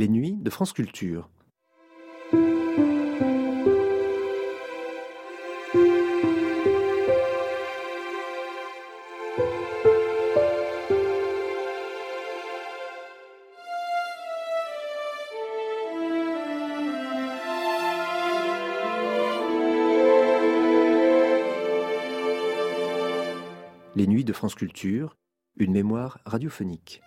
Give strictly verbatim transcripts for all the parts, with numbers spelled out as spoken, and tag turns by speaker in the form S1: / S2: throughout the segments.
S1: Les nuits de France Culture. Les nuits de France Culture, une mémoire radiophonique.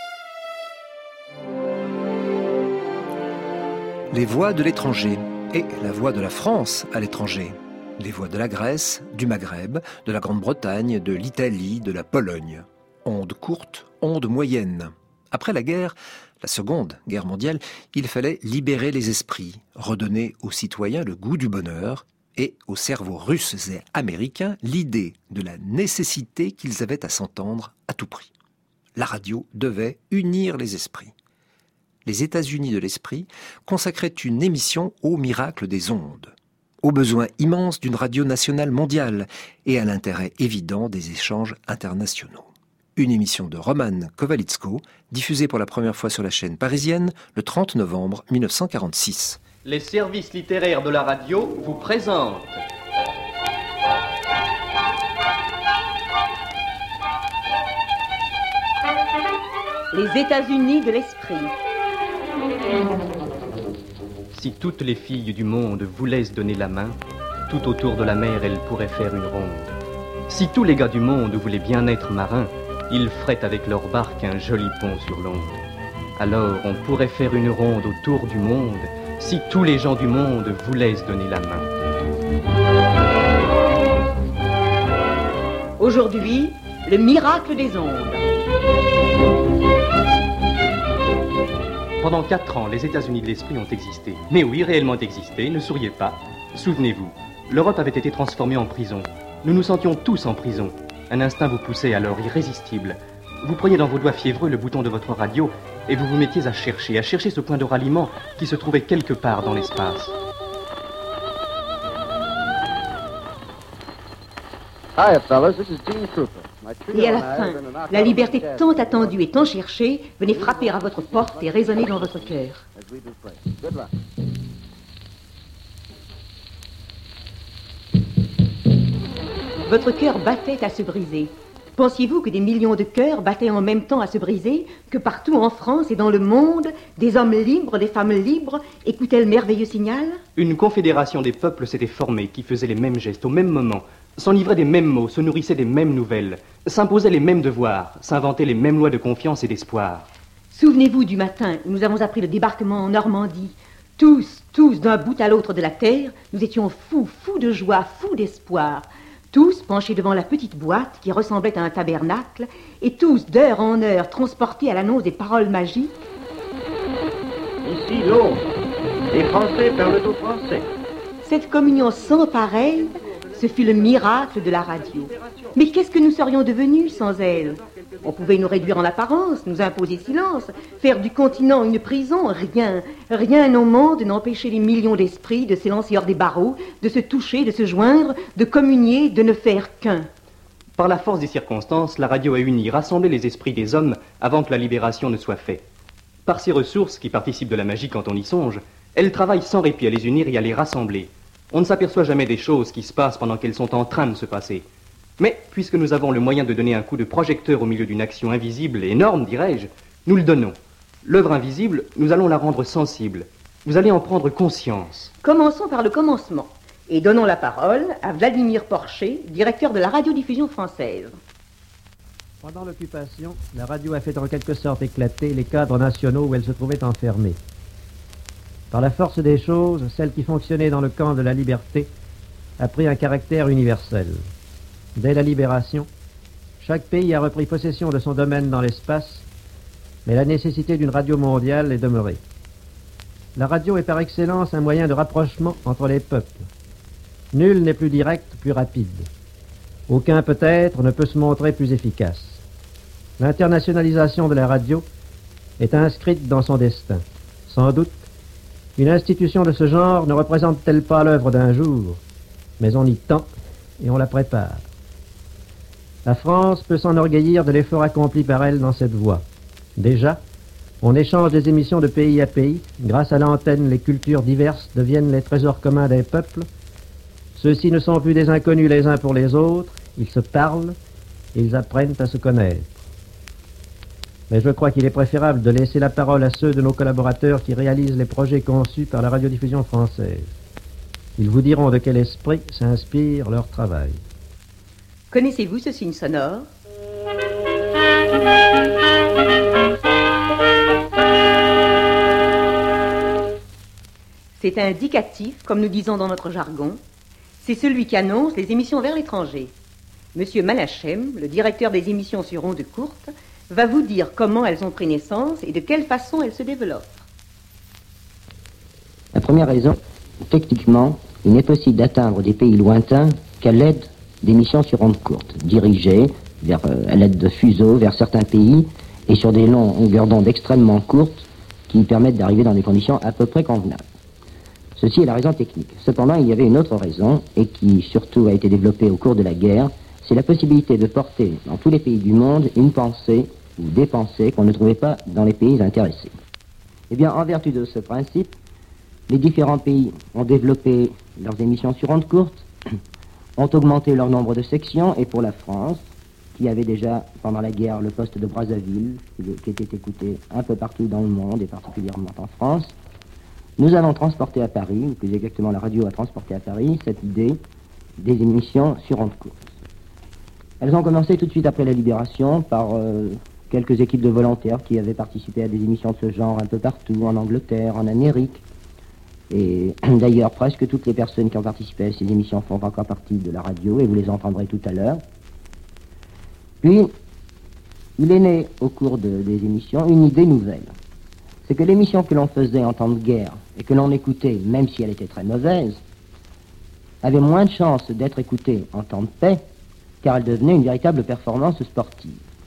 S1: Les voix de l'étranger et la voix de la France à l'étranger. Les voix de la Grèce, du Maghreb, de la Grande-Bretagne, de l'Italie, de la Pologne. Ondes courtes, ondes moyennes. Après la guerre, la Seconde Guerre mondiale, il fallait libérer les esprits, redonner aux citoyens le goût du bonheur et aux cerveaux russes et américains l'idée de la nécessité qu'ils avaient à s'entendre à tout prix. La radio devait unir les esprits. Les États-Unis de l'esprit consacraient une émission au miracle des ondes, au besoin immense d'une radio nationale mondiale et à l'intérêt évident des échanges internationaux. Une émission de Roman Kovalitsko, diffusée pour la première fois sur la chaîne parisienne le trente novembre mille neuf cent quarante-six.
S2: Les services littéraires de la radio vous présentent
S3: Les États-Unis de l'esprit.
S2: Si toutes les filles du monde voulaient se donner la main, tout autour de la mer elles pourraient faire une ronde. Si tous les gars du monde voulaient bien être marins, ils feraient avec leur barque un joli pont sur l'onde. Alors on pourrait faire une ronde autour du monde, si tous les gens du monde voulaient se donner la main.
S3: Aujourd'hui, le miracle des ondes.
S2: Pendant quatre ans, les États-Unis de l'esprit ont existé. Mais oui, réellement existé, ne souriez pas. Souvenez-vous, l'Europe avait été transformée en prison. Nous nous sentions tous en prison. Un instinct vous poussait alors irrésistible. Vous preniez dans vos doigts fiévreux le bouton de votre radio et vous vous mettiez à chercher, à chercher ce point de ralliement qui se trouvait quelque part dans l'espace.
S4: Hi, fellas, this is Gene Krupa.
S3: Et à la fin, la liberté tant attendue et tant cherchée venait frapper à votre porte et résonner dans votre cœur. Votre cœur battait à se briser. Pensiez-vous que des millions de cœurs battaient en même temps à se briser, que partout en France et dans le monde, des hommes libres, des femmes libres écoutaient le merveilleux signal ?
S2: Une confédération des peuples s'était formée qui faisait les mêmes gestes au même moment, s'enivrait des mêmes mots, se nourrissait des mêmes nouvelles, s'imposait les mêmes devoirs, s'inventait les mêmes lois de confiance et d'espoir.
S3: Souvenez-vous du matin où nous avons appris le débarquement en Normandie. Tous, tous, d'un bout à l'autre de la terre, nous étions fous, fous de joie, fous d'espoir. Tous penchés devant la petite boîte qui ressemblait à un tabernacle, et tous, d'heure en heure, transportés à l'annonce des paroles magiques.
S5: Ici Londres. Les Français parlent au français.
S3: Cette communion sans pareille, ce fut le miracle de la radio. Mais qu'est-ce que nous serions devenus sans elle ? On pouvait nous réduire en apparence, nous imposer silence, faire du continent une prison. Rien, rien au monde n'empêchait les millions d'esprits de s'élancer hors des barreaux, de se toucher, de se joindre, de communier, de ne faire qu'un.
S2: Par la force des circonstances, la radio a uni, rassemblé les esprits des hommes avant que la libération ne soit faite. Par ses ressources, qui participent de la magie quand on y songe, elle travaille sans répit à les unir et à les rassembler. On ne s'aperçoit jamais des choses qui se passent pendant qu'elles sont en train de se passer. Mais, puisque nous avons le moyen de donner un coup de projecteur au milieu d'une action invisible et énorme, dirais-je, nous le donnons. L'œuvre invisible, nous allons la rendre sensible. Vous allez en prendre conscience.
S3: Commençons par le commencement. Et donnons la parole à Vladimir Porcher, directeur de la radiodiffusion française.
S6: Pendant l'occupation, la radio a fait en quelque sorte éclater les cadres nationaux où elle se trouvait enfermée. Par la force des choses, celle qui fonctionnait dans le camp de la liberté a pris un caractère universel. Dès la libération, chaque pays a repris possession de son domaine dans l'espace, mais la nécessité d'une radio mondiale est demeurée. La radio est par excellence un moyen de rapprochement entre les peuples. Nul n'est plus direct, plus rapide. Aucun peut-être ne peut se montrer plus efficace. L'internationalisation de la radio est inscrite dans son destin. Sans doute, une institution de ce genre ne représente-t-elle pas l'œuvre d'un jour, mais on y tend et on la prépare. La France peut s'enorgueillir de l'effort accompli par elle dans cette voie. Déjà, On échange des émissions de pays à pays. Grâce à l'antenne, les cultures diverses deviennent les trésors communs des peuples. Ceux-ci ne sont plus des inconnus les uns pour les autres. Ils se parlent, ils apprennent à se connaître. Mais je crois qu'il est préférable de laisser la parole à ceux de nos collaborateurs qui réalisent les projets conçus par la radiodiffusion française. Ils vous diront de quel esprit s'inspire leur travail.
S3: Connaissez-vous ce signe sonore? C'est indicatif, comme nous disons dans notre jargon. C'est celui qui annonce les émissions vers l'étranger. Monsieur Malachem, le directeur des émissions sur ondes courtes, va vous dire comment elles ont pris naissance et de quelle façon elles se développent.
S7: La première raison, techniquement, il n'est possible d'atteindre des pays lointains qu'à l'aide d'émissions sur ondes courtes, dirigées vers, euh, à l'aide de fuseaux vers certains pays et sur des longueurs d'onde extrêmement courtes qui permettent d'arriver dans des conditions à peu près convenables. Ceci est la raison technique. Cependant, il y avait une autre raison, et qui surtout a été développée au cours de la guerre, c'est la possibilité de porter dans tous les pays du monde une pensée ou des pensées qu'on ne trouvait pas dans les pays intéressés. Eh bien, en vertu de ce principe, les différents pays ont développé leurs émissions sur ondes courtes, ont augmenté leur nombre de sections, et pour la France, qui avait déjà, pendant la guerre, le poste de Brazzaville, qui était écouté un peu partout dans le monde, et particulièrement en France, nous avons transporté à Paris, ou plus exactement la radio a transporté à Paris, cette idée des émissions sur ondes courtes. Elles ont commencé tout de suite après la Libération par euh, quelques équipes de volontaires qui avaient participé à des émissions de ce genre un peu partout, en Angleterre, en Amérique. Et d'ailleurs, presque toutes les personnes qui ont participé à ces émissions font encore partie de la radio, et vous les entendrez tout à l'heure. Puis, il est né, au cours de, des émissions, une idée nouvelle. C'est que l'émission que l'on faisait en temps de guerre, et que l'on écoutait, même si elle était très mauvaise, avait moins de chances d'être écoutée en temps de paix, car elle devenait une véritable performance sportive.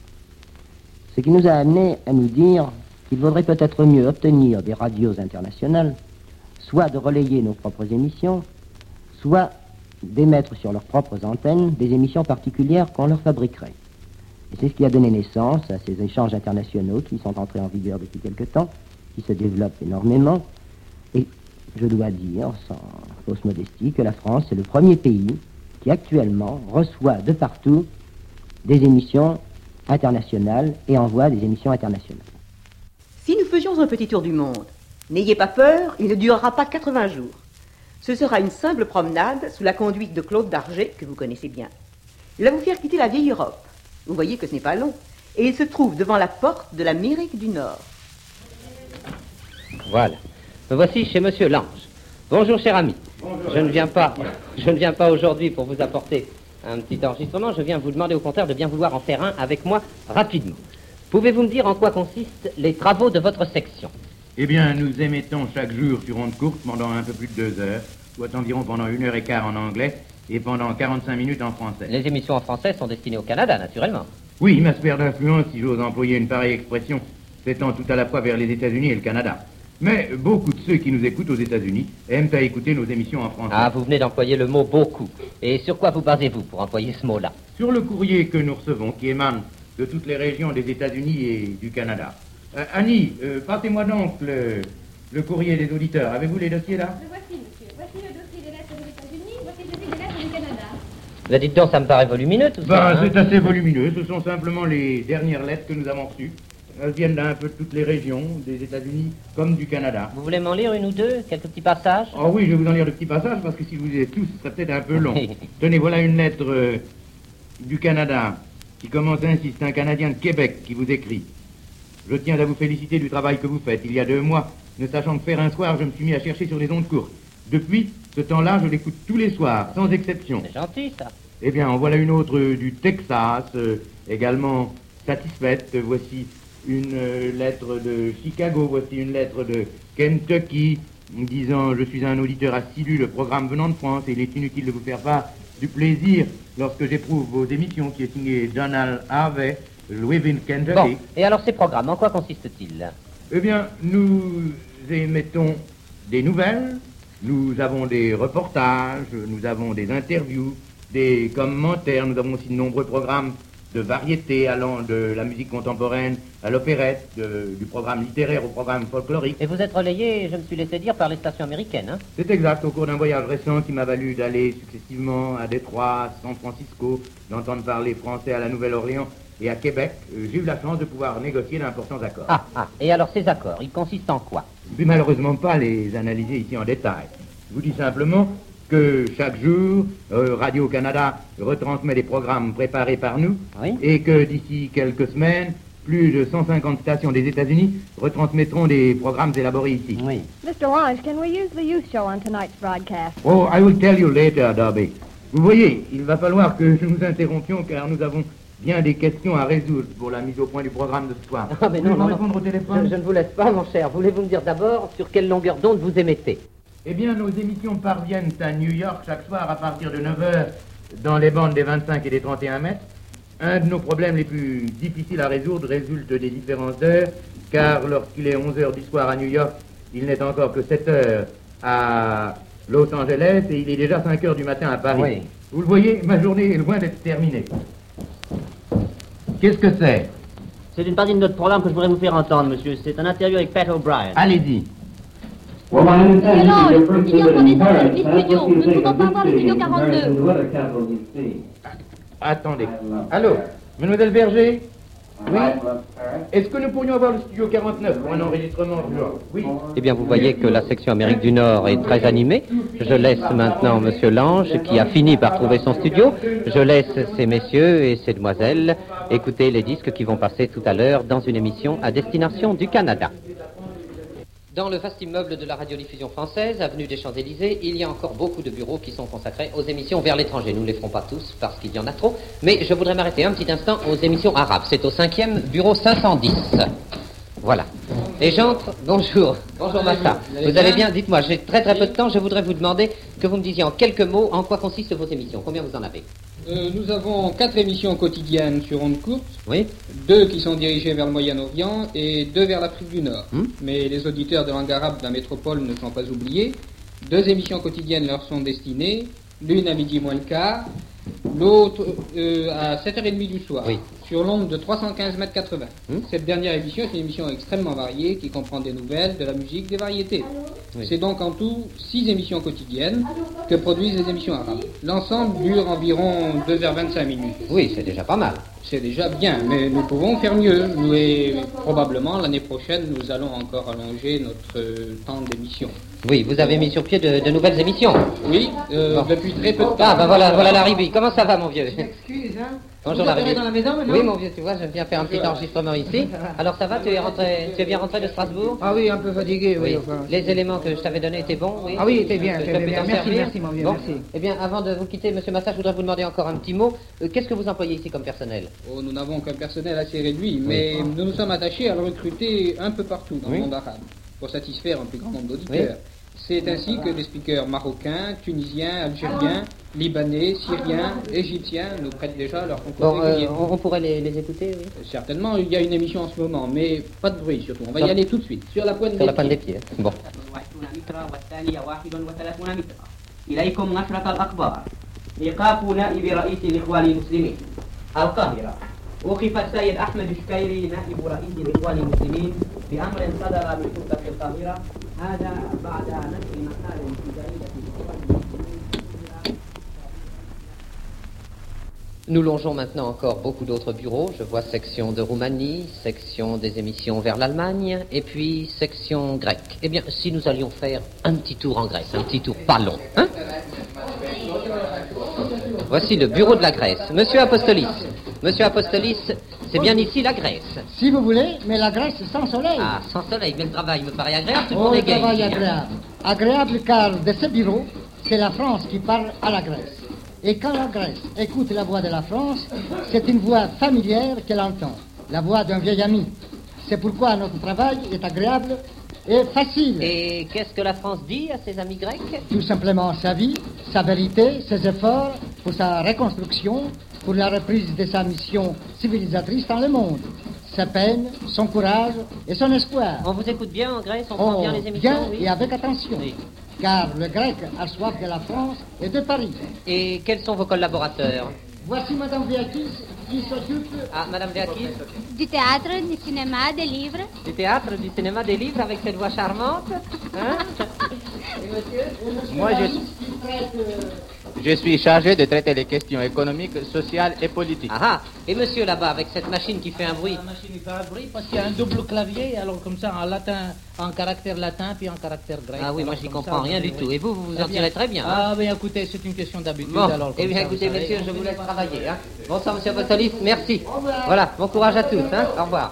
S7: Ce qui nous a amené à nous dire qu'il vaudrait peut-être mieux obtenir des radios internationales, soit de relayer nos propres émissions, soit d'émettre sur leurs propres antennes des émissions particulières qu'on leur fabriquerait. Et c'est ce qui a donné naissance à ces échanges internationaux qui sont entrés en vigueur depuis quelque temps, qui se développent énormément. Et je dois dire, sans fausse modestie, que la France est le premier pays qui actuellement reçoit de partout des émissions internationales et envoie des émissions internationales.
S3: Si nous faisions un petit tour du monde, n'ayez pas peur, il ne durera pas quatre-vingts jours. Ce sera une simple promenade sous la conduite de Claude Darget, que vous connaissez bien. Il va vous faire quitter la vieille Europe. Vous voyez que ce n'est pas long. Et il se trouve devant la porte de l'Amérique du Nord.
S8: Voilà. Me voici chez Monsieur Lange. Bonjour, cher ami. Bonjour. Je ne viens pas, je ne viens pas aujourd'hui pour vous apporter un petit enregistrement. Je viens vous demander au contraire de bien vouloir en faire un avec moi rapidement. Pouvez-vous me dire en quoi consistent les travaux de votre section?
S5: Eh bien, nous émettons chaque jour sur ondes courtes pendant un peu plus de deux heures, soit environ pendant une heure et quart en anglais et pendant quarante-cinq minutes en français.
S8: Les émissions en français sont destinées au Canada, naturellement.
S5: Oui, ma sphère d'influence, si j'ose employer une pareille expression, s'étend tout à la fois vers les États-Unis et le Canada. Mais beaucoup de ceux qui nous écoutent aux États-Unis aiment à écouter nos émissions en français.
S8: Ah, vous venez d'employer le mot « beaucoup ». Et sur quoi vous basez-vous pour employer ce mot-là?
S5: Sur le courrier que nous recevons, qui émane de toutes les régions des États-Unis et du Canada. Euh, Annie, euh, passez-moi donc le, le courrier des auditeurs. Avez-vous les dossiers là?
S9: Le voici, monsieur. Voici le dossier des lettres des États-Unis, voici celui des lettres du Canada.
S8: Vous dites donc, ça me paraît volumineux tout ça.
S5: Ben,
S8: hein?
S5: C'est assez volumineux. Ce sont simplement les dernières lettres que nous avons reçues. Elles viennent d'un peu de toutes les régions, des États-Unis comme du Canada.
S8: Vous voulez m'en lire une ou deux? Quelques petits passages?
S5: Oh oui, je vais vous en lire de petits passages parce que si je vous disais tous, ce serait peut-être un peu long. Tenez, voilà une lettre euh, du Canada qui commence ainsi. C'est un Canadien de Québec qui vous écrit. Je tiens à vous féliciter du travail que vous faites. Il y a deux mois, ne sachant que faire un soir, je me suis mis à chercher sur les ondes courtes. Depuis ce temps-là, je l'écoute tous les soirs, sans exception.
S8: C'est gentil, ça.
S5: Eh bien, en voilà une autre euh, du Texas, euh, également satisfaite. Voici une euh, lettre de Chicago, voici une lettre de Kentucky, disant « Je suis un auditeur assidu, le programme venant de France, et il est inutile de vous faire part du plaisir lorsque j'éprouve vos émissions, qui est signé Donald Harvey, Louisville, Kentucky. »
S8: Bon, et alors ces programmes, en quoi consistent-ils?
S5: Eh bien, nous émettons des nouvelles, nous avons des reportages, nous avons des interviews, des commentaires, nous avons aussi de nombreux programmes de variété allant de la musique contemporaine à l'opérette, de- du programme littéraire au programme folklorique.
S8: Et vous êtes relayé, je me suis laissé dire, par les stations américaines, hein?
S5: C'est exact, au cours d'un voyage récent qui m'a valu d'aller successivement à Détroit, à San Francisco, d'entendre parler français à la Nouvelle-Orléans et à Québec, euh, j'ai eu la chance de pouvoir négocier d'importants accords.
S8: Ah, ah, et alors ces accords, ils consistent en quoi?
S5: Je ne vais malheureusement pas les analyser ici en détail. Je vous dis simplement que chaque jour, euh, Radio-Canada retransmet des programmes préparés par nous,
S8: Oui.
S5: et que d'ici quelques semaines, plus de cent cinquante stations des États-Unis retransmettront des programmes élaborés ici.
S8: Oui.
S9: Mister Lange, can we use the youth show on tonight's broadcast?
S5: Oh, I will tell you later, Darby. Vous voyez, il va falloir que nous interrompions car nous avons bien des questions à résoudre pour la mise au point du programme de ce soir.
S8: Ah, mais non,
S5: Voulez-vous
S8: non,
S5: répondre
S8: non.
S5: au téléphone?
S8: Je, je ne vous laisse pas, mon cher. Voulez-vous me dire d'abord sur quelle longueur d'onde vous émettez?
S5: Eh bien, nos émissions parviennent à New York chaque soir à partir de neuf heures dans les bandes des vingt-cinq et des trente et un mètres. Un de nos problèmes les plus difficiles à résoudre résulte des différences d'heure, car lorsqu'il est onze heures du soir à New York, il n'est encore que sept heures à Los Angeles et il est déjà cinq heures du matin à Paris.
S8: Oui.
S5: Vous le voyez, ma journée est loin d'être terminée. Qu'est-ce que c'est?
S10: C'est une partie de notre programme que je voudrais vous faire entendre, monsieur. C'est un interview avec Pat O'Brien.
S5: Allez-y.
S9: Monsieur Lange, il y a encore des problèmes de studio. Nous ne pouvons pas voir le studio quarante-deux.
S5: Attendez. Allô, Mademoiselle Berger? Oui. Est-ce que nous pourrions avoir le studio quarante-neuf pour un enregistrement urgent? Oui.
S8: Eh bien, vous voyez que la section Amérique du Nord est très animée. Je laisse maintenant Monsieur Lange, qui a fini par trouver son studio. Je laisse ces messieurs et ces demoiselles écouter les disques qui vont passer tout à l'heure dans une émission à destination du Canada. Dans le vaste immeuble de la radiodiffusion française, avenue des Champs-Élysées, il y a encore beaucoup de bureaux qui sont consacrés aux émissions vers l'étranger. Nous ne les ferons pas tous parce qu'il y en a trop, mais je voudrais m'arrêter un petit instant aux émissions arabes. C'est au cinquième, bureau cinq cent dix. Voilà. Et j'entre, bonjour, bonjour Massa. Vous allez bien? Dites-moi, j'ai très très peu de temps, je voudrais vous demander que vous me disiez en quelques mots en quoi consistent vos émissions. Combien vous en avez?
S11: Euh, nous avons quatre émissions quotidiennes sur ondes courtes,
S8: Oui.
S11: deux qui sont dirigées vers le Moyen-Orient et deux vers l'Afrique du Nord.
S8: Hmm.
S11: Mais les auditeurs de langue arabe de la métropole ne sont pas oubliés. Deux émissions quotidiennes leur sont destinées, l'une à midi moins le quart, l'autre euh, à sept heures trente du soir,
S8: Oui.
S11: sur l'onde de trois cent quinze mètres quatre-vingts.
S8: Hmm.
S11: Cette dernière émission est une émission extrêmement variée qui comprend des nouvelles, de la musique, des variétés.
S8: Oui.
S11: C'est donc en tout six émissions quotidiennes que produisent les émissions arabes. L'ensemble dure environ deux heures vingt-cinq minutes.
S8: Oui, c'est déjà pas mal.
S11: C'est déjà bien, mais nous pouvons faire mieux. Nous et probablement l'année prochaine, nous allons encore allonger notre euh, temps d'émission.
S8: Oui, vous avez mis sur pied de, de nouvelles émissions.
S11: Oui, euh,
S8: Bon.
S11: depuis très peu de temps.
S8: Ah, ben voilà, voilà la Ribi. Comment ça va, mon vieux?
S12: Excuse, hein.
S8: Bonjour,
S12: Vous
S8: la
S12: opérez
S8: Ribi.
S12: dans la maison maintenant?
S8: Oui, mon vieux, tu vois, je viens faire un petit enregistrement ici. Alors, ça va? Tu es rentré, tu es bien rentré de Strasbourg?
S12: Ah oui, un peu fatigué, oui.
S8: Oui.
S12: Enfin.
S8: Les éléments que je t'avais donnés étaient bons, oui?
S12: Ah oui, c'était bien,
S8: Je
S12: c'était
S8: peux
S12: bien.
S8: t'en
S12: Merci,
S8: servir?
S12: merci, mon vieux,
S8: Bon.
S12: merci.
S8: Eh bien, avant de vous quitter, monsieur Massa, je voudrais vous demander encore un petit mot. Euh, Qu'est-ce que vous employez ici comme personnel?
S11: Oh, nous n'avons qu'un personnel assez réduit, mais nous nous sommes attachés à le recruter un peu partout dans
S8: Oui.
S11: le monde arabe, pour satisfaire un plus grand nombre d'auditeurs. C'est ainsi que des speakers marocains, tunisiens, algériens, libanais, syriens, égyptiens nous prêtent déjà leur concours
S8: Bon, euh,
S11: régulier.
S8: on, on pourrait les, les écouter, oui?
S11: Certainement, il y a une émission en ce moment, mais pas de bruit surtout. On va
S8: Non.
S11: y aller tout de suite, sur la pointe
S8: Sur
S11: des
S8: la pointe des
S11: pieds.
S8: pieds. Bon.
S10: والثانية واحد وثلاثون مترا. إليكم نشرة الأخبار. إيقاف نائب رئيس الإخوان المسلمين القاهرة. وقف السيد أحمد الشكيري نائب رئيس الإخوان المسلمين بأمر صدر من سلطة القاهرة. هذا بعد نشر مقال في جريدة الإخوان المسلمين.
S8: Nous longeons maintenant encore beaucoup d'autres bureaux. Je vois section de Roumanie, section des émissions vers l'Allemagne, et puis section grecque. Eh bien, si nous allions faire un petit tour en Grèce, un petit tour pas long, hein? Voici le bureau de la Grèce. Monsieur Apostolis, Monsieur Apostolis, c'est bien ici la Grèce.
S13: Si vous voulez, mais la Grèce sans soleil.
S8: Ah, sans soleil, mais le travail me paraît agréable, tout le
S13: Oh,
S8: monde
S13: le
S8: est gai
S13: travail
S8: ici, hein.
S13: agréable. Agréable car de ce bureau, c'est la France qui parle à la Grèce. Et quand la Grèce écoute la voix de la France, c'est une voix familière qu'elle entend, la voix d'un vieil ami. C'est pourquoi notre travail est agréable et facile.
S8: Et qu'est-ce que la France dit à ses amis grecs?
S13: Tout simplement sa vie, sa vérité, ses efforts pour sa reconstruction, pour la reprise de sa mission civilisatrice dans le monde. Sa peine, son courage et son espoir.
S8: On vous écoute bien en Grèce, on prend
S13: Oh,
S8: bien les émissions,
S13: bien
S8: oui.
S13: et avec attention.
S8: Oui.
S13: Car le grec a soif de la France et de Paris.
S8: Et quels sont vos collaborateurs?
S13: Voici Madame Viakis, qui s'occupe...
S8: Ah, Madame Béatrice?
S9: Du théâtre, du cinéma, des livres.
S8: Du théâtre, du cinéma, des livres avec cette voix charmante. Hein? Et monsieur?
S5: Moi, je... je suis chargé de traiter les questions économiques, sociales et politiques.
S8: Ah ah. Et monsieur là-bas, avec cette machine qui fait un bruit?
S12: La machine qui fait un bruit parce qu'il y a un double clavier, alors comme ça, en latin, en caractère latin, puis en caractère grec.
S8: Ah oui, moi, j'y comprends
S12: ça,
S8: rien
S12: oui,
S8: du
S12: oui.
S8: tout. Et vous, vous vous en
S12: Eh
S8: tirez très bien. Hein?
S12: Ah, mais écoutez, c'est une question d'habitude.
S8: Bon,
S12: alors.
S8: eh bien,
S12: ça,
S8: écoutez,
S12: vous savez.
S8: messieurs, je vous laisse travailler. Hein. Bonsoir, monsieur Bossolis, merci. Voilà, bon courage à tous. Hein. Au revoir.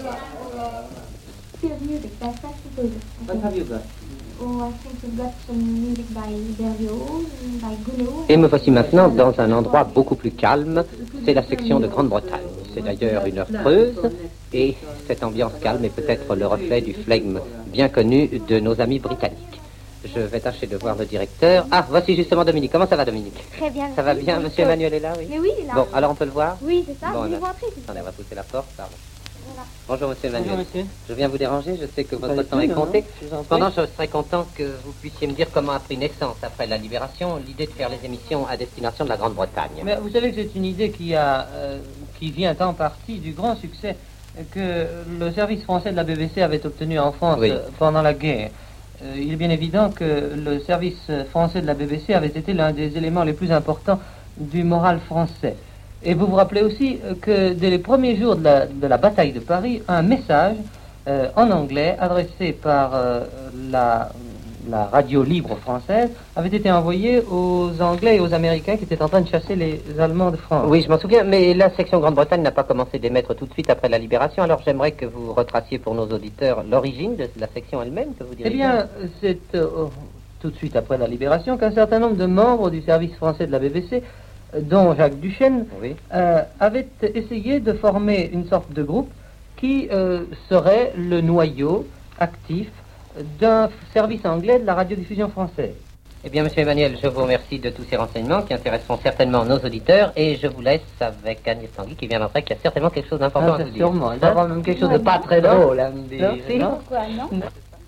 S8: Et me voici maintenant dans un endroit beaucoup plus calme. C'est la section de Grande-Bretagne. C'est d'ailleurs une heure creuse. Et cette ambiance calme est peut-être le reflet du flegme bien connu de nos amis britanniques. Je vais tâcher de voir le directeur. Ah, voici justement Dominique. Comment ça va, Dominique?
S14: Très bien.
S8: Ça va bien, monsieur Emmanuel est là, oui?
S14: Mais oui, il est là.
S8: Bon, alors on peut le voir?
S14: Oui, c'est ça.
S8: Bon,
S14: Venez
S8: on a-
S14: voir après.
S8: Attendez, on va pousser la porte, pardon.
S14: Voilà.
S8: Bonjour, monsieur Emmanuel.
S15: Bonjour, monsieur.
S8: Je viens vous déranger, je sais que votre
S15: Pas du
S8: temps
S15: tout,
S8: est
S15: non,
S8: compté.
S15: non, je vous en prie.
S8: Cependant, je serais content que vous puissiez me dire comment a pris naissance, après la Libération, l'idée de faire les émissions à destination de la Grande-Bretagne.
S15: Mais vous savez que c'est une idée qui, a, euh, qui vient en partie du grand succès que le service français de la B B C avait obtenu en France
S8: Oui.
S15: euh, pendant la guerre. Euh, il est bien évident que le service français de la B B C avait été l'un des éléments les plus importants du moral français. Et vous vous rappelez aussi euh, que dès les premiers jours de la, de la bataille de Paris, un message euh, en anglais adressé par euh, la, la radio libre française avait été envoyé aux Anglais et aux Américains qui étaient en train de chasser les Allemands de France.
S8: Oui, je m'en souviens, mais la section Grande-Bretagne n'a pas commencé d'émettre tout de suite après la Libération, alors j'aimerais que vous retraciez pour nos auditeurs l'origine de la section elle-même que vous
S15: Eh
S8: dirigez.
S15: bien, c'est euh, oh, tout de suite après la Libération qu'un certain nombre de membres du service français de la B B C, euh, dont Jacques Duchesne,
S8: Oui.
S15: euh, avaient essayé de former une sorte de groupe qui euh, serait le noyau actif d'un service anglais de la radiodiffusion française.
S8: Eh bien, monsieur Emmanuel, je vous remercie de tous ces renseignements qui intéresseront certainement nos auditeurs, et je vous laisse avec Agnès Tanguy qui vient d'entrer, qui a certainement quelque chose d'important
S15: Ah,
S8: à
S15: c'est
S8: vous dire.
S15: sûrement. Elle va avoir même quelque chose de pas très
S8: Non.
S15: drôle à me dire.
S8: Non, si.
S15: Non.
S14: Pourquoi, non?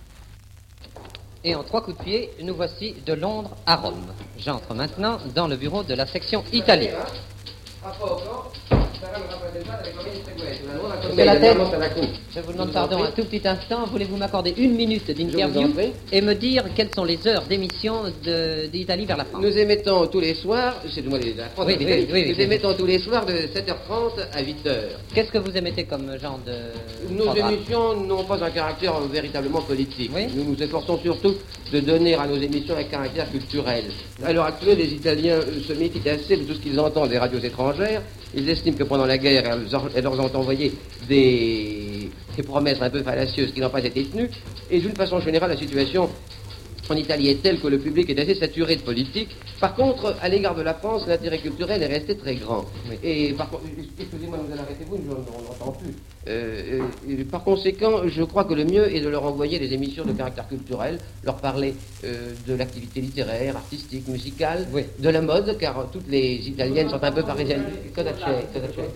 S8: Et en trois coups de pied, nous voici de Londres à Rome. J'entre maintenant dans le bureau de la section Italie. Monsieur la tête, je vous demande pardon un tout petit instant. Voulez-vous m'accorder une minute d'interview et me dire quelles sont les heures d'émission de- d'Italie vers la France?
S16: Nous émettons tous les soirs, c'est moi de la France,
S8: Oui,
S16: et
S8: oui,
S16: l'Italie,
S8: oui, oui,
S16: nous
S8: oui.
S16: émettons tous les soirs de sept heures trente à huit heures.
S8: Qu'est-ce que vous émettez comme genre de
S16: Nos
S8: programme?
S16: émissions n'ont pas un caractère euh, véritablement politique. Nous nous efforçons surtout de donner à nos émissions un caractère culturel. À l'heure actuelle, les Italiens euh, se méfient assez de tout ce qu'ils entendent des radios étrangères. Ils estiment que pendant la guerre, elles, or- elles leur ont envoyé des, des promesses un peu fallacieuses qui n'ont pas été tenues. Et d'une façon générale, la situation en Italie est telle que le public est assez saturé de politique. Par contre, à l'égard de la France, l'intérêt culturel est resté très grand. Et par contre, excusez-moi, vous allez arrêter vous, je n'entends plus. Euh, euh, par conséquent, je crois que le mieux est de leur envoyer des émissions de caractère culturel, leur parler euh, de l'activité littéraire, artistique, musicale, de la mode, car toutes les Italiennes sont un peu parisiennes. Cosa c'è? Cosa c'è?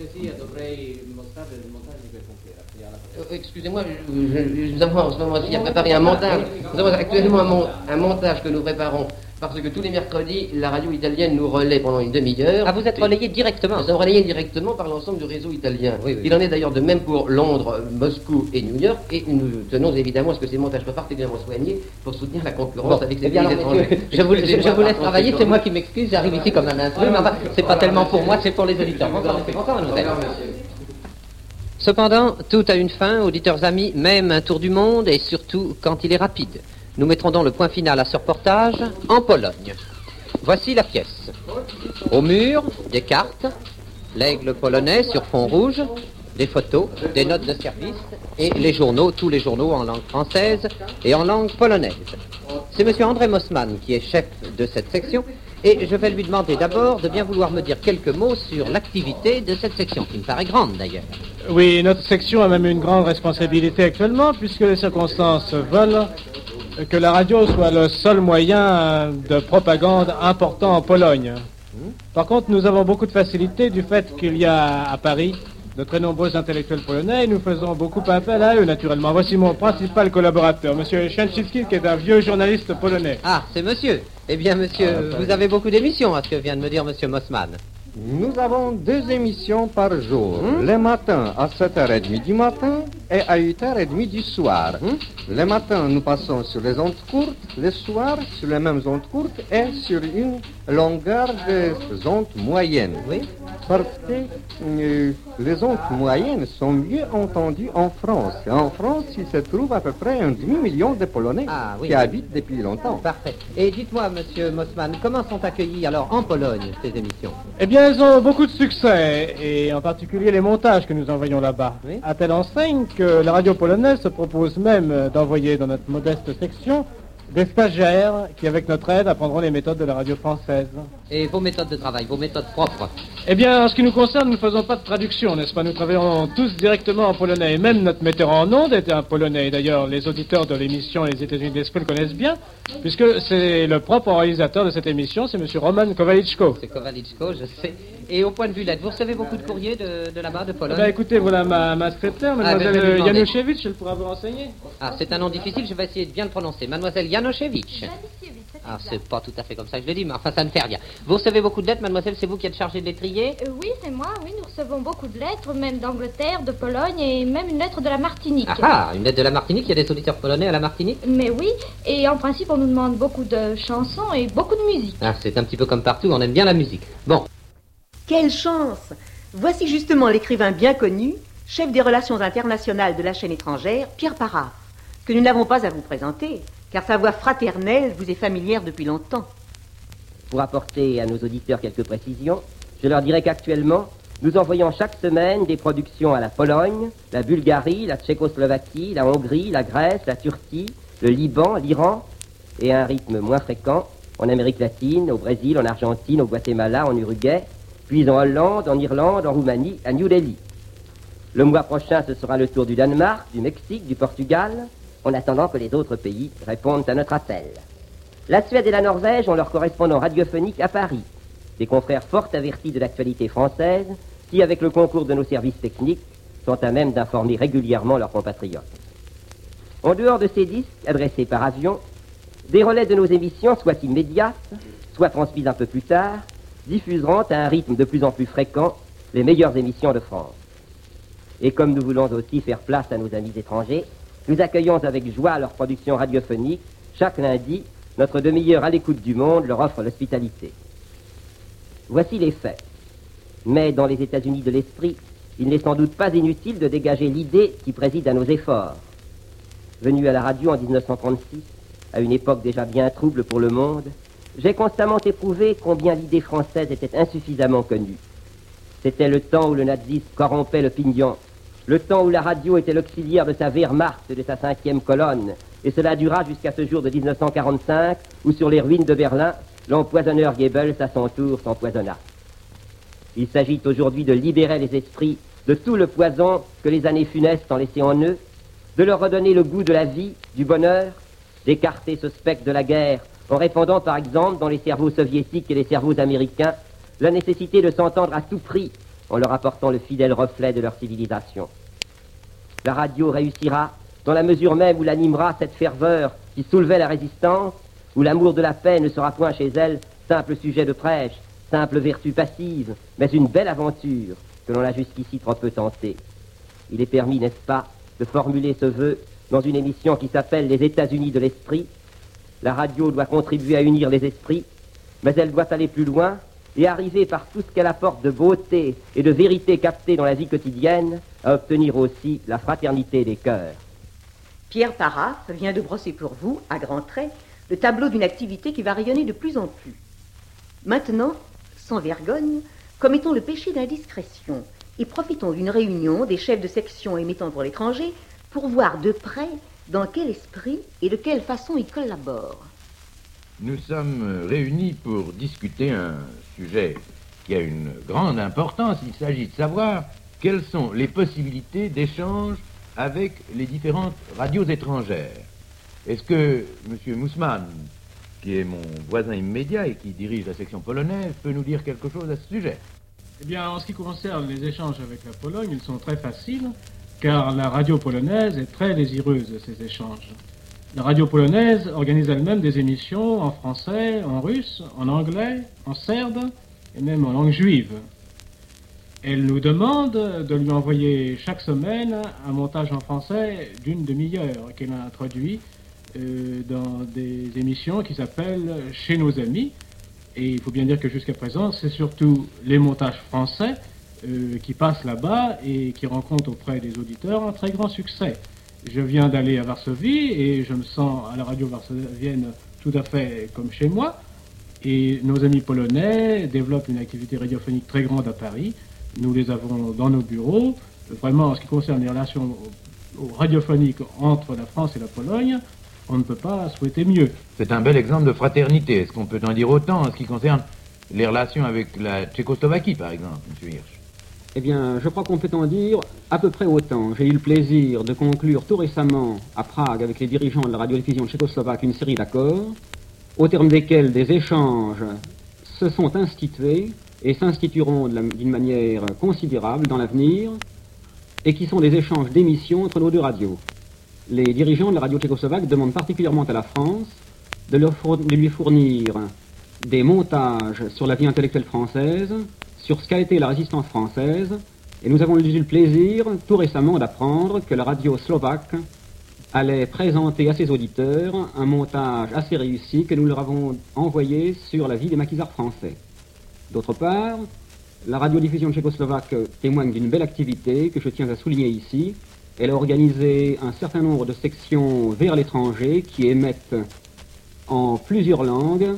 S16: Euh, Excusez-moi, je- je- nous avons en ce moment-ci à préparer un montage. Nous avons actuellement un, mon- un montage que nous préparons parce que tous les mercredis, la radio italienne nous relaie pendant une demi-heure.
S8: Ah, vous êtes relayé directement?
S16: Nous sommes relayés directement par l'ensemble du réseau italien. Il en est d'ailleurs de même pour Londres, Moscou et New York, et nous tenons évidemment à ce que ces montages soient particulièrement soignés pour soutenir la concurrence
S8: Bon,
S16: avec
S8: eh
S16: ces
S8: bien,
S16: pays
S8: alors,
S16: étrangers.
S8: messieurs, je vous, je- je vous laisse travailler, c'est moi qui m'excuse, j'arrive ici comme un intrus, mais enfin, c'est pas tellement pour moi, c'est pour les auditeurs. Bonsoir, monsieur, bonsoir, mademoiselle. Cependant, tout a une fin, auditeurs amis, même un tour du monde, et surtout quand il est rapide. Nous mettrons donc le point final à ce reportage en Pologne. Voici la pièce. Au mur, des cartes, l'aigle polonais sur fond rouge, des photos, des notes de service, et les journaux, tous les journaux en langue française et en langue polonaise. C'est monsieur André Mossman qui est chef de cette section, et je vais lui demander d'abord de bien vouloir me dire quelques mots sur l'activité de cette section, qui me paraît grande d'ailleurs.
S17: Oui, notre section a même une grande responsabilité actuellement, puisque les circonstances veulent que la radio soit le seul moyen de propagande important en Pologne. Par contre, nous avons beaucoup de facilité du fait qu'il y a à Paris de très nombreux intellectuels polonais et nous faisons beaucoup appel à eux, naturellement. Voici mon principal collaborateur, monsieur Szczęsnicki, qui est un vieux journaliste polonais.
S8: Ah, c'est monsieur. Eh bien, monsieur, vous avez beaucoup d'émissions, à ce que vient de me dire monsieur Mossman.
S14: Nous avons deux émissions par jour. Hum? Le matin à sept heures trente du matin et à huit heures trente du soir. Hum? Le matin, nous passons sur les ondes courtes, le soir sur les mêmes ondes courtes et sur une longueur de ondes moyennes. Oui. Parce que euh, les ondes moyennes sont mieux entendues en France. En France, il se trouve à peu près un demi-million de Polonais ah, oui, qui oui. habitent depuis longtemps.
S8: Parfait. Et dites-moi, monsieur Mossman, comment sont accueillies alors en Pologne ces émissions?
S17: Eh bien, elles ont beaucoup de succès, et en particulier les montages que nous envoyons là-bas. Oui. À telle enseigne que la radio polonaise se propose même d'envoyer dans notre modeste section des stagiaires qui, avec notre aide, apprendront les méthodes de la radio française.
S8: Et vos méthodes de travail, vos méthodes propres?
S17: Eh bien, en ce qui nous concerne, nous ne faisons pas de traduction, n'est-ce pas? Nous travaillons tous directement en polonais. Et même notre metteur en ondes était un polonais. D'ailleurs, les auditeurs de l'émission Les États-Unis de l'Esprit le connaissent bien, puisque c'est le propre réalisateur de cette émission, c'est M. Roman Kowaliczko.
S8: C'est Kowaliczko, je sais. Et au point de vue lettres, vous recevez beaucoup de courriers de, de là-bas, de Pologne?
S17: Eh bien, écoutez, voilà ma, ma secrétaire, mademoiselle ah, Januszewicz, elle pourra vous renseigner.
S8: Ah, c'est un nom difficile, je vais essayer de bien le prononcer. Mademoiselle Januszewicz. Ah, c'est pas tout à fait comme ça que je le dis, mais enfin, ça ne fait rien. Vous recevez beaucoup de lettres, mademoiselle, c'est vous qui êtes chargée de les trier?
S18: euh, Oui, c'est moi, oui, nous recevons beaucoup de lettres, même d'Angleterre, de Pologne, et même une lettre de la Martinique.
S8: Ah, ah, une lettre de la Martinique, il y a des auditeurs polonais à la Martinique?
S18: Mais oui, et en principe, on nous demande beaucoup de chansons et beaucoup de musique.
S8: Ah, c'est un petit peu comme partout, on aime bien la musique. Bon.
S3: Quelle chance! Voici justement l'écrivain bien connu, chef des relations internationales de la chaîne étrangère, Pierre Paraf, que nous n'avons pas à vous présenter, car sa voix fraternelle vous est familière depuis longtemps.
S19: Pour apporter à nos auditeurs quelques précisions, je leur dirai qu'actuellement, nous envoyons chaque semaine des productions à la Pologne, la Bulgarie, la Tchécoslovaquie, la Hongrie, la Grèce, la Turquie, le Liban, l'Iran, et à un rythme moins fréquent, en Amérique latine, au Brésil, en Argentine, au Guatemala, en Uruguay, puis en Hollande, en Irlande, en Roumanie, à New Delhi. Le mois prochain, ce sera le tour du Danemark, du Mexique, du Portugal, en attendant que les autres pays répondent à notre appel. La Suède et la Norvège ont leur correspondant radiophonique à Paris, des confrères fort avertis de l'actualité française, qui, avec le concours de nos services techniques, sont à même d'informer régulièrement leurs compatriotes. En dehors de ces disques, adressés par avion, des relais de nos émissions, soit immédiates, soit transmises un peu plus tard, diffuseront à un rythme de plus en plus fréquent les meilleures émissions de France. Et comme nous voulons aussi faire place à nos amis étrangers, nous accueillons avec joie leur production radiophonique. Chaque lundi, notre demi-heure à l'écoute du monde leur offre l'hospitalité. Voici les faits. Mais dans les États-Unis de l'Esprit, il n'est sans doute pas inutile de dégager l'idée qui préside à nos efforts. Venu à la radio en dix-neuf cent trente-six, à une époque déjà bien trouble pour le monde, j'ai constamment éprouvé combien l'idée française était insuffisamment connue. C'était le temps où le nazisme corrompait l'opinion, le temps où la radio était l'auxiliaire de sa Wehrmacht et de sa cinquième colonne, et cela dura jusqu'à ce jour de dix-neuf cent quarante-cinq, où sur les ruines de Berlin, l'empoisonneur Goebbels à son tour s'empoisonna. Il s'agit aujourd'hui de libérer les esprits de tout le poison que les années funestes ont laissé en eux, de leur redonner le goût de la vie, du bonheur, d'écarter ce spectre de la guerre, en répandant par exemple dans les cerveaux soviétiques et les cerveaux américains la nécessité de s'entendre à tout prix en leur apportant le fidèle reflet de leur civilisation. La radio réussira dans la mesure même où l'animera cette ferveur qui soulevait la résistance, où l'amour de la paix ne sera point chez elle simple sujet de prêche, simple vertu passive, mais une belle aventure que l'on a jusqu'ici trop peu tentée. Il est permis, n'est-ce pas, de formuler ce vœu dans une émission qui s'appelle Les États-Unis de l'Esprit. La radio doit contribuer à unir les esprits, mais elle doit aller plus loin et arriver par tout ce qu'elle apporte de beauté et de vérité captée dans la vie quotidienne à obtenir aussi la fraternité des cœurs.
S3: Pierre Paraf vient de brosser pour vous, à grands traits, le tableau d'une activité qui va rayonner de plus en plus. Maintenant, sans vergogne, commettons le péché d'indiscrétion et profitons d'une réunion des chefs de section émettant pour l'étranger pour voir de près dans quel esprit et de quelle façon ils collaborent.
S5: Nous sommes réunis pour discuter un sujet qui a une grande importance. Il s'agit de savoir quelles sont les possibilités d'échange avec les différentes radios étrangères. Est-ce que M. Mousman, qui est mon voisin immédiat et qui dirige la section polonaise, peut nous dire quelque chose à ce sujet?
S17: Eh bien, en ce qui concerne les échanges avec la Pologne, ils sont très faciles, car la radio polonaise est très désireuse de ces échanges. La radio polonaise organise elle-même des émissions en français, en russe, en anglais, en serbe et même en langue juive. Elle nous demande de lui envoyer chaque semaine un montage en français d'une demi-heure qu'elle a introduit euh, dans des émissions qui s'appellent « Chez nos amis ». Et il faut bien dire que jusqu'à présent, c'est surtout les montages français euh, qui passent là-bas et qui rencontrent auprès des auditeurs un très grand succès. Je viens d'aller à Varsovie et je me sens à la radio varsovienne tout à fait comme chez moi. Et nos amis polonais développent une activité radiophonique très grande à Paris. Nous les avons dans nos bureaux. Vraiment, en ce qui concerne les relations radiophoniques entre la France et la Pologne, on ne peut pas souhaiter mieux.
S20: C'est un bel exemple de fraternité. Est-ce qu'on peut en dire autant en ce qui concerne les relations avec la Tchécoslovaquie, par exemple, M. Hirsch?
S21: Eh bien, je crois qu'on peut en dire à peu près autant. J'ai eu le plaisir de conclure tout récemment à Prague avec les dirigeants de la radiodiffusion tchécoslovaque une série d'accords, au terme desquels des échanges se sont institués et s'institueront d'une manière considérable dans l'avenir, et qui sont des échanges d'émissions entre nos deux radios. Les dirigeants de la radio tchécoslovaque demandent particulièrement à la France de, leur four- de lui fournir des montages sur la vie intellectuelle française, sur ce qu'a été la résistance française, et nous avons eu le plaisir tout récemment d'apprendre que la radio slovaque allait présenter à ses auditeurs un montage assez réussi que nous leur avons envoyé sur la vie des maquisards français. D'autre part, la radiodiffusion tchécoslovaque témoigne d'une belle activité que je tiens à souligner ici. Elle a organisé un certain nombre de sections vers l'étranger qui émettent en plusieurs langues,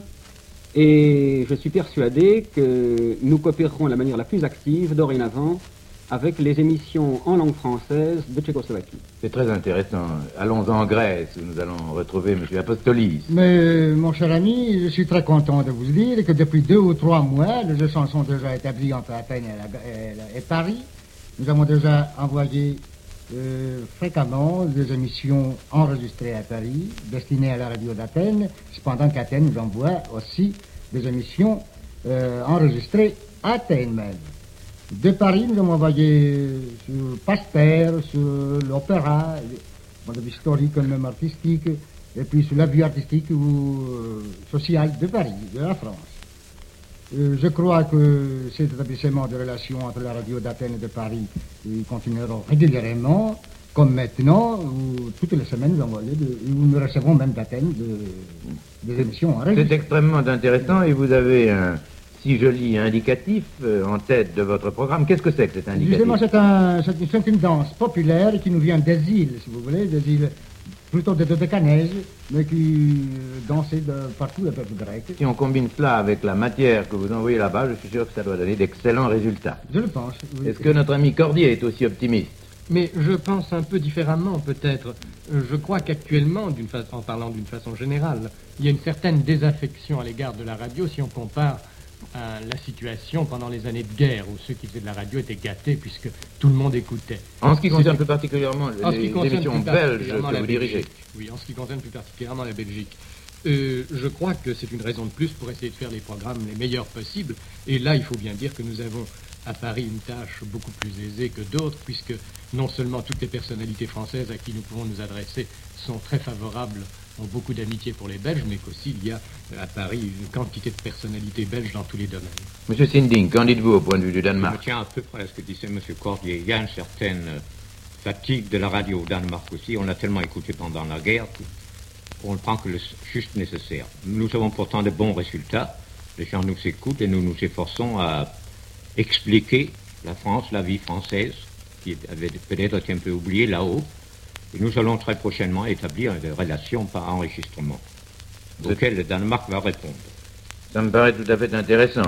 S21: et je suis persuadé que nous coopérerons de la manière la plus active dorénavant avec les émissions en langue française de Tchécoslovaquie.
S20: C'est très intéressant. Allons en Grèce, où nous allons retrouver M. Apostolis.
S13: Mais, mon cher ami, je suis très content de vous dire que depuis deux ou trois mois, les échanges sont déjà établis entre Athènes et, la, et, et Paris. Nous avons déjà envoyé euh, fréquemment des émissions enregistrées à Paris, destinées à la radio d'Athènes, cependant qu'Athènes nous envoie aussi des émissions euh, enregistrées à Athènes même. De Paris, nous avons envoyé sur Pasteur, sur l'opéra, de vue historique comme même artistique, et puis sur la vie artistique ou euh, sociale de Paris, de la France. Euh, je crois que cet établissement de relations entre la radio d'Athènes et de Paris continuera régulièrement, comme maintenant, où toutes les semaines nous, envoyons de, où nous recevons même d'Athènes de, des émissions enregistrées.
S20: C'est extrêmement intéressant et vous avez un si joli indicatif euh, en tête de votre programme. Qu'est-ce que c'est que cet indicatif?
S13: Justement, c'est un, c'est, c'est une danse populaire qui nous vient des îles, si vous voulez, des îles plutôt de Dodécanèse, mais qui euh, dansait de partout le peuple grec.
S20: Si on combine cela avec la matière que vous envoyez là-bas, je suis sûr que ça doit donner d'excellents résultats.
S13: Je le pense. Oui.
S20: Est-ce que notre ami Cordier est aussi optimiste?
S22: Mais je pense un peu différemment, peut-être. Je crois qu'actuellement, d'une fa- en parlant d'une façon générale, il y a une certaine désaffection à l'égard de la radio si on compare à la situation pendant les années de guerre où ceux qui faisaient de la radio étaient gâtés puisque tout le monde écoutait.
S20: En ce qui concerne
S22: C'est...
S20: plus particulièrement les,
S22: en ce qui concerne
S20: émissions
S22: plus
S20: belges
S22: particulièrement
S20: que
S22: la
S20: vous
S22: Belgique.
S20: dirigez.
S22: Oui, en ce qui concerne plus particulièrement la Belgique. Euh, je crois que c'est une raison de plus pour essayer de faire les programmes les meilleurs possibles. Et là, il faut bien dire que nous avons à Paris une tâche beaucoup plus aisée que d'autres, puisque non seulement toutes les personnalités françaises à qui nous pouvons nous adresser sont très favorables, ont beaucoup d'amitié pour les Belges, mais qu'aussi il y a à Paris une quantité de personnalités belges dans tous les domaines.
S20: Monsieur Sinding, qu'en dites-vous au point de vue du Danemark?
S23: Je me tiens à peu près à ce que disait M. Cordier. Il y a une certaine fatigue de la radio au Danemark aussi. On l'a tellement écouté pendant la guerre qu'on ne prend que le juste nécessaire. Nous avons pourtant de bons résultats. Les gens nous écoutent et nous nous efforçons à expliquer la France, la vie française, qui avait peut-être été un peu oubliée là-haut. Et nous allons très prochainement établir des relations par enregistrement, auxquelles le Danemark va répondre.
S20: Ça me paraît tout à fait intéressant.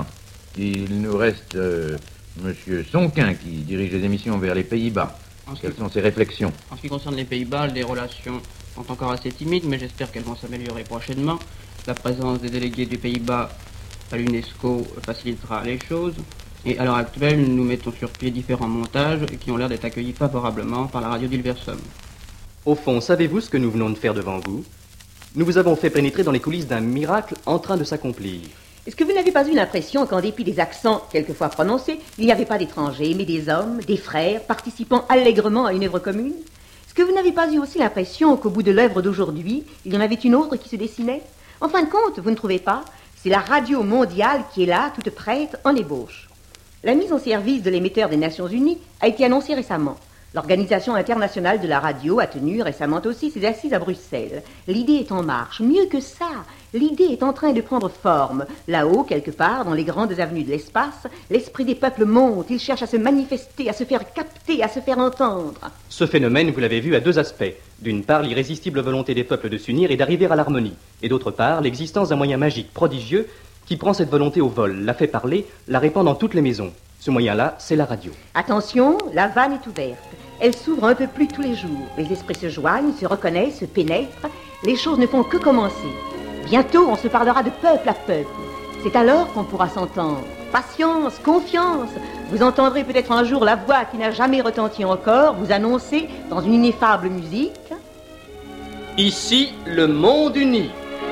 S20: Il nous reste euh, M. Sonquin qui dirige les émissions vers les Pays-Bas. Quelles sont ses réflexions?
S10: En ce qui concerne les Pays-Bas, les relations sont encore assez timides, mais j'espère qu'elles vont s'améliorer prochainement. La présence des délégués du Pays-Bas à l'UNESCO facilitera les choses. Et à l'heure actuelle, nous mettons sur pied différents montages qui ont l'air d'être accueillis favorablement par la radio d'Hilversum.
S2: Au fond, savez-vous ce que nous venons de faire devant vous? Nous vous avons fait pénétrer dans les coulisses d'un miracle en train de s'accomplir.
S3: Est-ce que vous n'avez pas eu l'impression qu'en dépit des accents quelquefois prononcés, il n'y avait pas d'étrangers, mais des hommes, des frères, participant allègrement à une œuvre commune? Est-ce que vous n'avez pas eu aussi l'impression qu'au bout de l'œuvre d'aujourd'hui, il y en avait une autre qui se dessinait? En fin de compte, vous ne trouvez pas C'est la radio mondiale qui est là, toute prête, en ébauche. La mise en service de l'émetteur des Nations Unies a été annoncée récemment. L'Organisation internationale de la radio a tenu récemment aussi ses assises à Bruxelles. L'idée est en marche. Mieux que ça, l'idée est en train de prendre forme. Là-haut, quelque part, dans les grandes avenues de l'espace, l'esprit des peuples monte. Il cherche à se manifester, à se faire capter, à se faire entendre.
S2: Ce phénomène, vous l'avez vu, a deux aspects. D'une part, l'irrésistible volonté des peuples de s'unir et d'arriver à l'harmonie. Et d'autre part, l'existence d'un moyen magique prodigieux qui prend cette volonté au vol, la fait parler, la répand dans toutes les maisons. Ce moyen-là, c'est la radio.
S3: Attention, la vanne est ouverte. Elle s'ouvre un peu plus tous les jours. Les esprits se joignent, se reconnaissent, se pénètrent. Les choses ne font que commencer. Bientôt, on se parlera de peuple à peuple. C'est alors qu'on pourra s'entendre. Patience, confiance. Vous entendrez peut-être un jour la voix qui n'a jamais retenti encore vous annoncer dans une ineffable musique.
S2: Ici, le monde uni.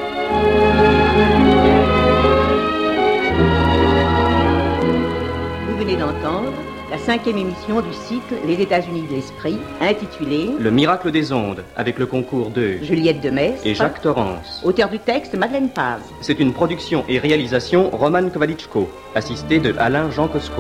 S3: Vous venez d'entendre la cinquième émission du cycle Les États-Unis de l'Esprit, intitulée
S2: Le miracle des ondes, avec le concours de
S3: Juliette Demestre
S2: et Jacques Torrance.
S3: Auteur du texte, Madeleine Paz.
S2: C'est une production et réalisation Roman Kovalichko, assisté de Alain Jean Cosco.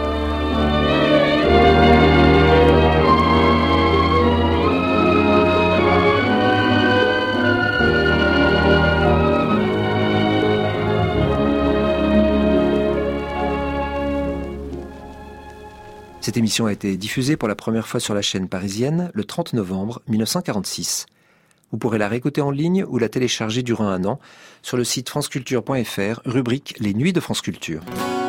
S1: Cette émission a été diffusée pour la première fois sur la chaîne parisienne le trente novembre mille neuf cent quarante-six. Vous pourrez la réécouter en ligne ou la télécharger durant un an sur le site franceculture point f r, rubrique Les Nuits de France Culture.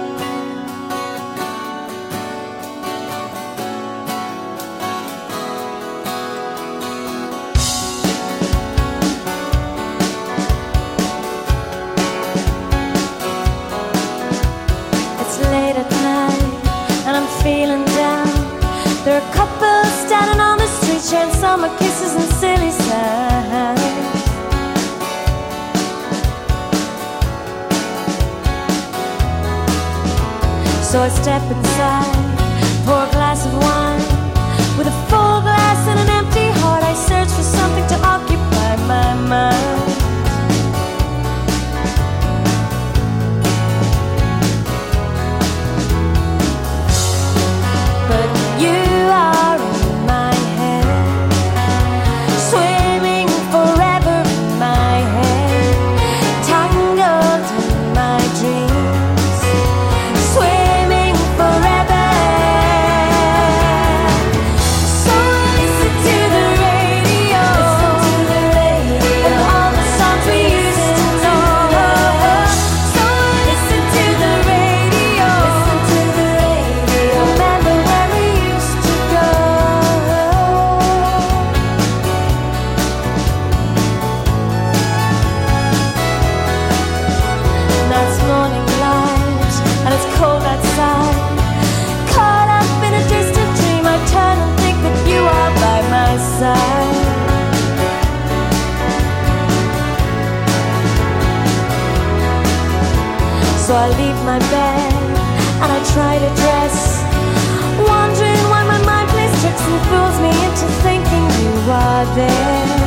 S4: Summer kisses and silly sighs. So I step inside, pour a glass of wine. With a full glass and an empty heart, I search for something to occupy my mind. But you are in my head, swimming forever in my head, tangled in my dreams, swimming forever. So listen to the radio, listen to the radio, and all the songs we used to know. So listen to the radio, listen to the radio, remember where we used to go. Now it's morning light, and it's cold outside. Caught up in a distant dream, I turn and think that you are by my side. So I leave my bed, and I try to dress, wondering why my mind plays tricks and fools me into thinking you are there.